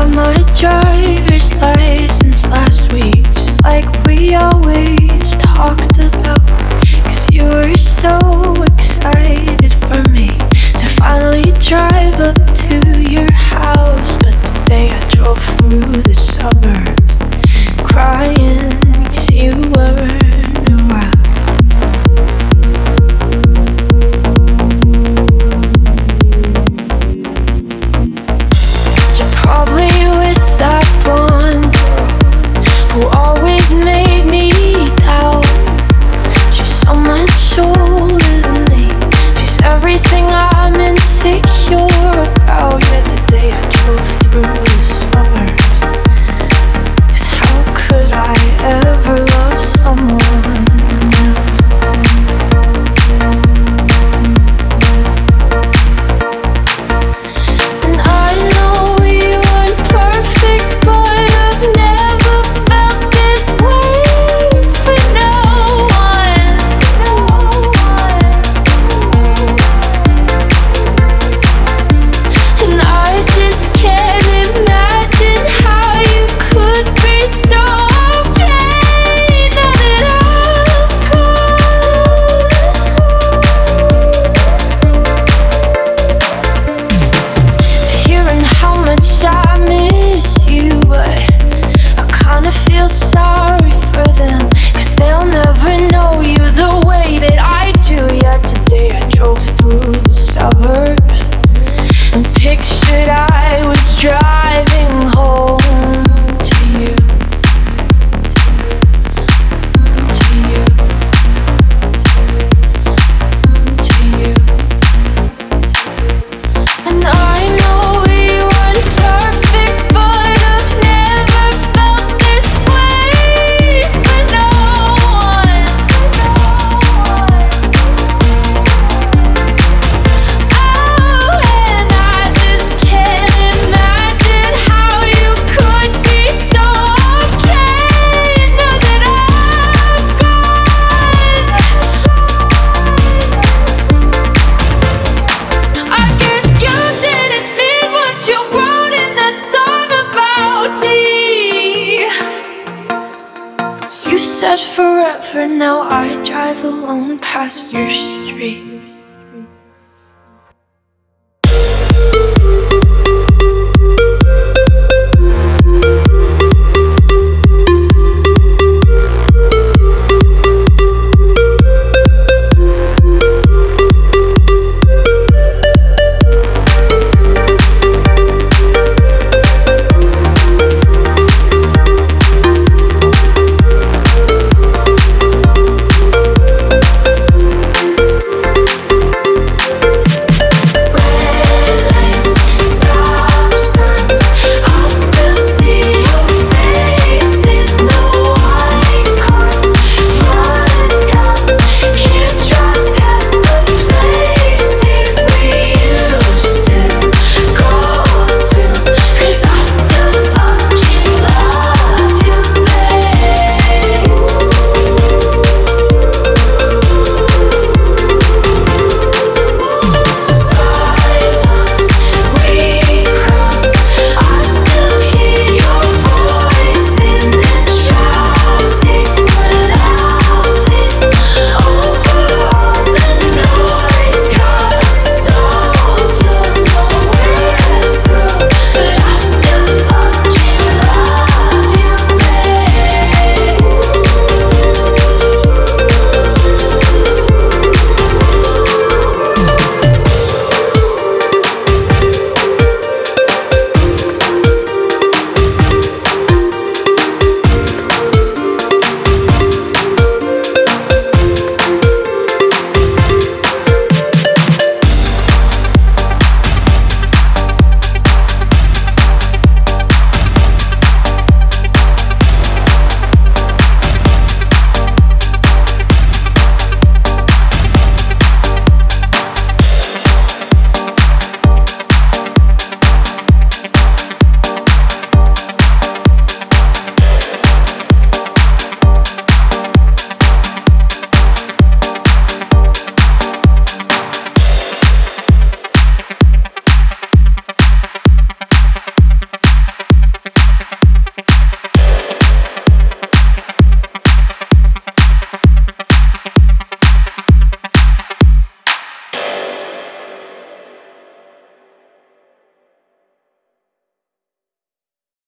my driver's license last week, just like we always talked about. 'Cause you were so excited for me to finally drive up to your house. But today I drove through the suburbs crying 'cause you weren't around. Probably with that blonde girl who always made me doubt. She's so much older than me. She's everything I'm insecure about. Yet today I drove through the suburbs. 'Cause how could I ever love someone else? And I know perfect, but I've never felt this way for no one. And I just can't imagine how you could be so okay now that I'm gone. Hearing how much I miss you, but I kinda feel sorry for them, 'cause they'll never know you the way that I do. Yet today I drove through the suburbs and pictured I was driving home to you, to you, to you. And I know we weren't perfect, but I've never felt this way for no one. Oh, and I just can't imagine how you could be so okay now that I'm gone. I guess you didn't mean what you wrote in that song about me. 'Cause you said forever, now I drive alone past your street.